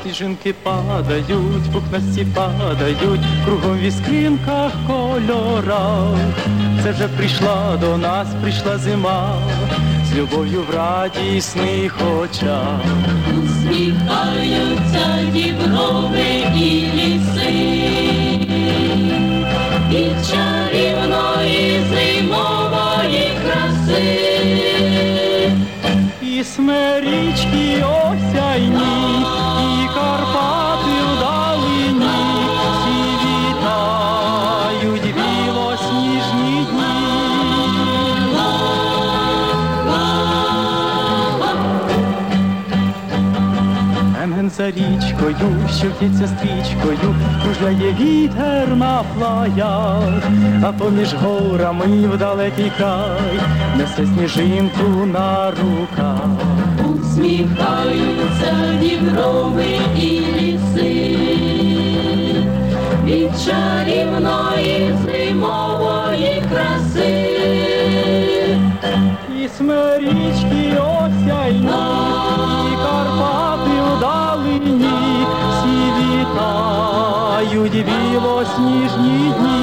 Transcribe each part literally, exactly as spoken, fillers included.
Сніжинки падають, пухнасті падають, кругом в іскринках кольорах. Це вже прийшла до нас, прийшла зима, з любов'ю в радісних очах. Усміхаються діброви і ліси, від чарівної зимової краси. І смерічки осяйні, і Карпати вдалині, всі вітають білосніжні дні. Ген за річкою, що в'ється стрічкою, кружляє вітер на плаях, а поміж горами в далекий край несе сніжинку на руках. Усміхаються діброви і ліси, від чарівної зимової краси. І смерічки осяйні, і Карпати вдалині, всі вітають білосніжні дні.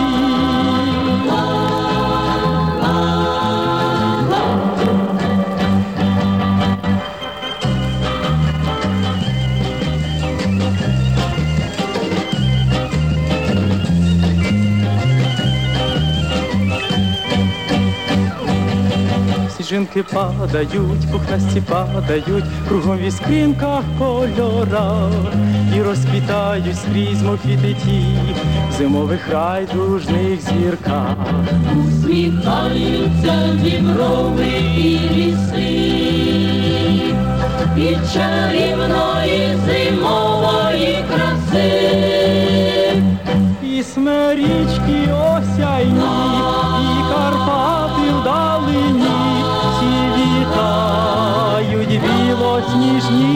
Сніжинки падають, пухнасті падають, кругом в іскринках кольора, і розквітають скрізь моквіти ті в зимових райдужних зірках. Усміхаються діброви і ліси, від чарівної зимової краси. І смерічки осяйні, і Карпати вдалині, всі вітають білосніжні